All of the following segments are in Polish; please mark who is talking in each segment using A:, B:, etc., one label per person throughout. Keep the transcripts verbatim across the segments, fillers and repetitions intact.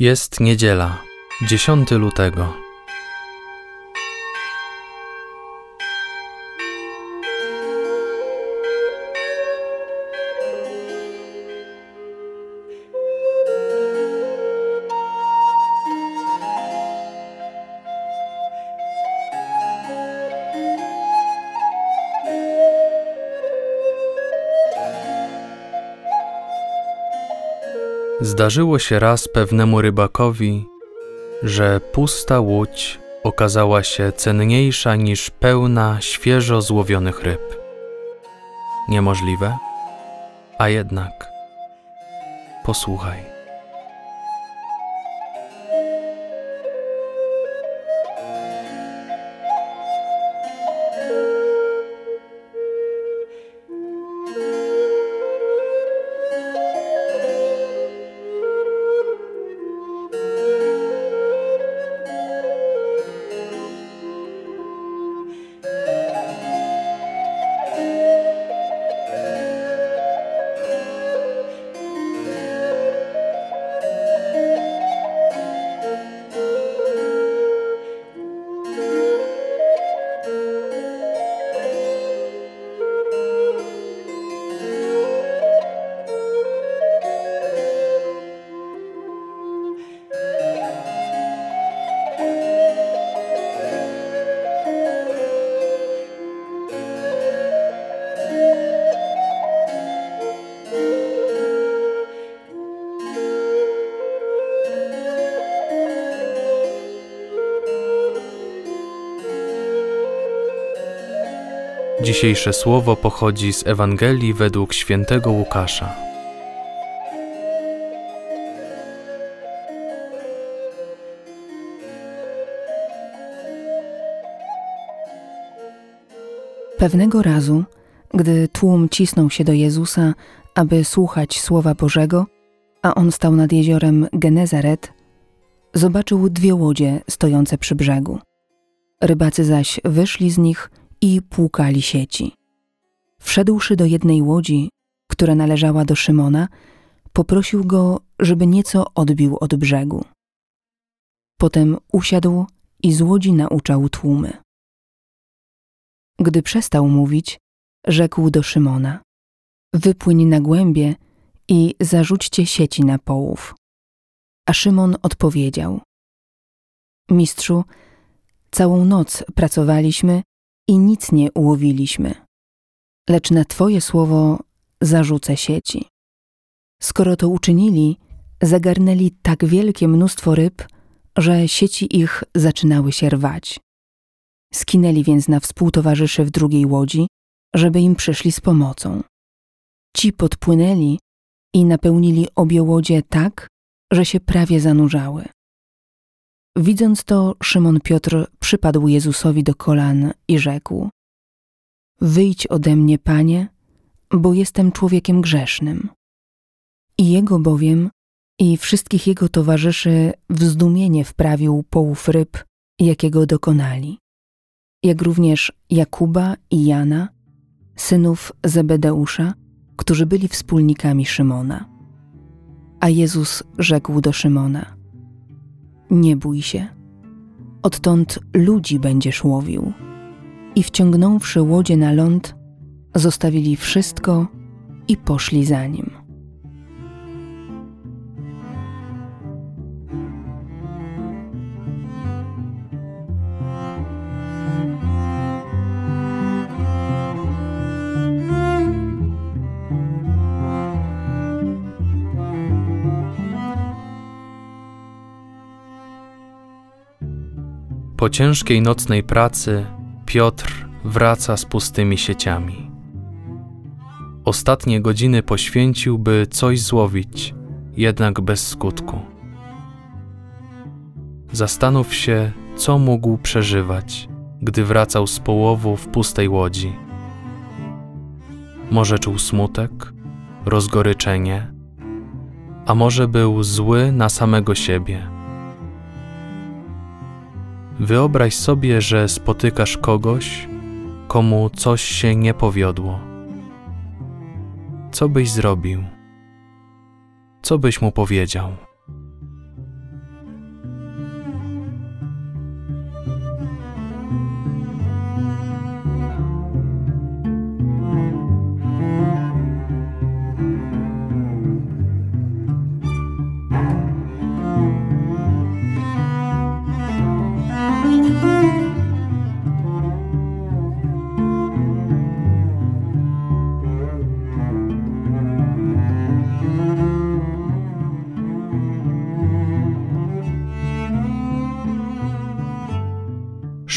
A: Jest niedziela, dziesiątego lutego. Zdarzyło się raz pewnemu rybakowi, że pusta łódź okazała się cenniejsza niż pełna świeżo złowionych ryb. Niemożliwe? A jednak. Posłuchaj. Dzisiejsze słowo pochodzi z Ewangelii według świętego Łukasza.
B: Pewnego razu, gdy tłum cisnął się do Jezusa, aby słuchać Słowa Bożego, a on stał nad jeziorem Genezaret, zobaczył dwie łodzie stojące przy brzegu. Rybacy zaś wyszli z nich i płukali sieci. Wszedłszy do jednej łodzi, która należała do Szymona, poprosił go, żeby nieco odbił od brzegu. Potem usiadł i z łodzi nauczał tłumy. Gdy przestał mówić, rzekł do Szymona: wypłyń na głębie i zarzućcie sieci na połów. A Szymon odpowiedział: Mistrzu, całą noc pracowaliśmy i nic nie ułowiliśmy, lecz na Twoje słowo zarzucę sieci. Skoro to uczynili, zagarnęli tak wielkie mnóstwo ryb, że sieci ich zaczynały się rwać. Skinęli więc na współtowarzyszy w drugiej łodzi, żeby im przyszli z pomocą. Ci podpłynęli i napełnili obie łodzie tak, że się prawie zanurzały. Widząc to, Szymon Piotr przypadł Jezusowi do kolan i rzekł: wyjdź ode mnie, Panie, bo jestem człowiekiem grzesznym. I jego bowiem i wszystkich jego towarzyszy w zdumienie wprawił połów ryb, jakiego dokonali, jak również Jakuba i Jana, synów Zebedeusza, którzy byli wspólnikami Szymona. A Jezus rzekł do Szymona: nie bój się, odtąd ludzi będziesz łowił. I wciągnąwszy łodzie na ląd, zostawili wszystko i poszli za nim.
A: Po ciężkiej nocnej pracy Piotr wraca z pustymi sieciami. Ostatnie godziny poświęcił, by coś złowić, jednak bez skutku. Zastanów się, co mógł przeżywać, gdy wracał z połowu w pustej łodzi. Może czuł smutek, rozgoryczenie, a może był zły na samego siebie. Wyobraź sobie, że spotykasz kogoś, komu coś się nie powiodło. Co byś zrobił? Co byś mu powiedział?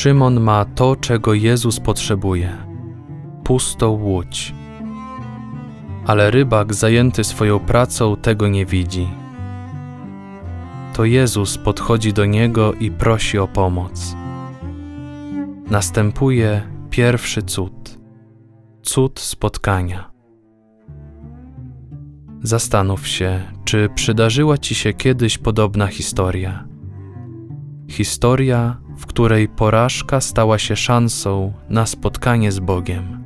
A: Szymon ma to, czego Jezus potrzebuje – pustą łódź. Ale rybak zajęty swoją pracą tego nie widzi. To Jezus podchodzi do niego i prosi o pomoc. Następuje pierwszy cud – cud spotkania. Zastanów się, czy przydarzyła ci się kiedyś podobna historia. Historia, w której porażka stała się szansą na spotkanie z Bogiem.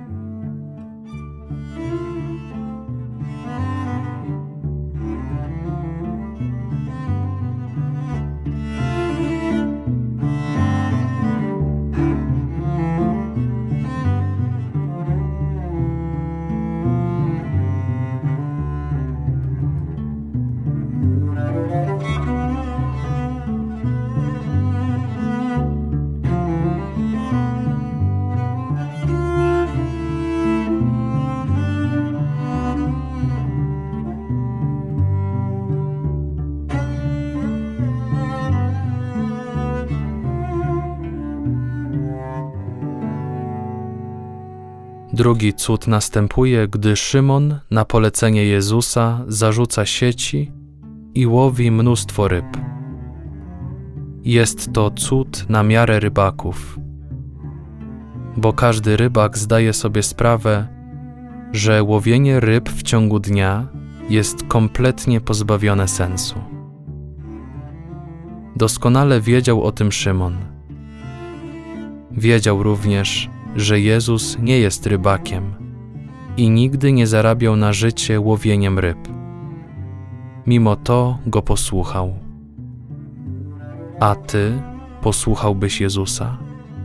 A: Drugi cud następuje, gdy Szymon na polecenie Jezusa zarzuca sieci i łowi mnóstwo ryb. Jest to cud na miarę rybaków, bo każdy rybak zdaje sobie sprawę, że łowienie ryb w ciągu dnia jest kompletnie pozbawione sensu. Doskonale wiedział o tym Szymon. Wiedział również, że Jezus nie jest rybakiem i nigdy nie zarabiał na życie łowieniem ryb. Mimo to go posłuchał. A ty posłuchałbyś Jezusa?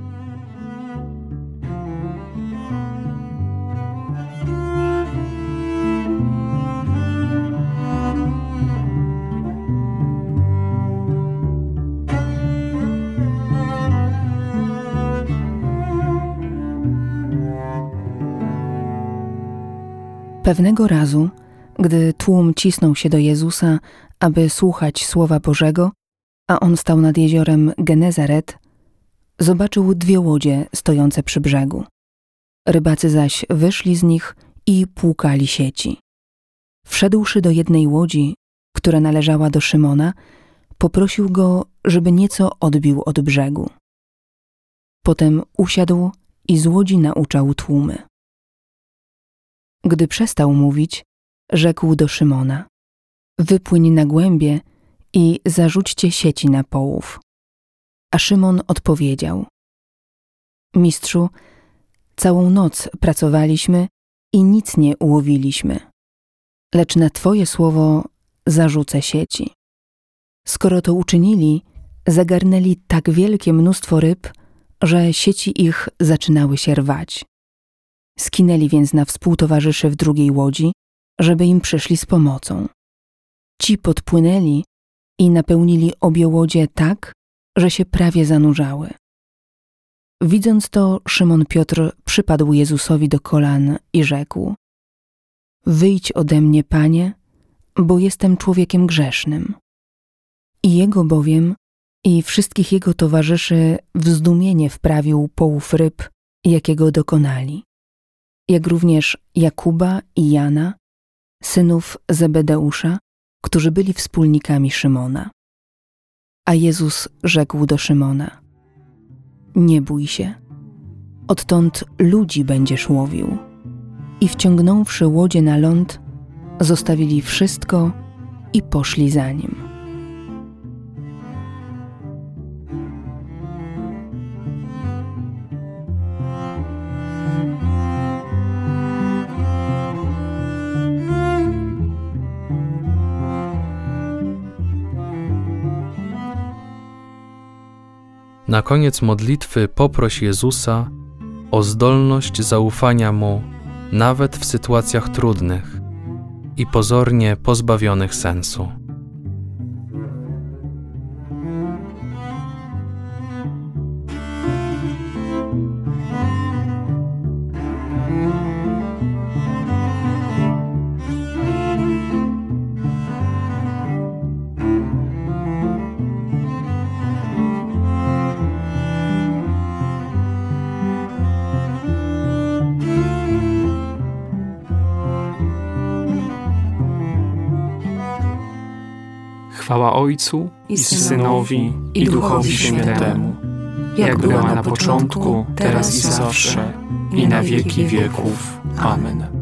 B: Pewnego razu, gdy tłum cisnął się do Jezusa, aby słuchać Słowa Bożego, a on stał nad jeziorem Genezaret, zobaczył dwie łodzie stojące przy brzegu. Rybacy zaś wyszli z nich i płukali sieci. Wszedłszy do jednej łodzi, która należała do Szymona, poprosił go, żeby nieco odbił od brzegu. Potem usiadł i z łodzi nauczał tłumy. Gdy przestał mówić, rzekł do Szymona: wypłyń na głębie i zarzućcie sieci na połów. A Szymon odpowiedział: Mistrzu, całą noc pracowaliśmy i nic nie ułowiliśmy, lecz na Twoje słowo zarzucę sieci. Skoro to uczynili, zagarnęli tak wielkie mnóstwo ryb, że sieci ich zaczynały się rwać. Skinęli więc na współtowarzyszy w drugiej łodzi, żeby im przyszli z pomocą. Ci podpłynęli i napełnili obie łodzie tak, że się prawie zanurzały. Widząc to, Szymon Piotr przypadł Jezusowi do kolan i rzekł: wyjdź ode mnie, Panie, bo jestem człowiekiem grzesznym. I jego bowiem i wszystkich jego towarzyszy w zdumienie wprawił połów ryb, jakiego dokonali, jak również Jakuba i Jana, synów Zebedeusza, którzy byli wspólnikami Szymona. A Jezus rzekł do Szymona: nie bój się, odtąd ludzi będziesz łowił. I wciągnąwszy łodzie na ląd, zostawili wszystko i poszli za nim.
A: Na koniec modlitwy poproś Jezusa o zdolność zaufania Mu nawet w sytuacjach trudnych i pozornie pozbawionych sensu.
C: Chwała Ojcu i Synowi i Duchowi Świętemu, jak była na początku, teraz i zawsze, i na wieki wieków. Amen.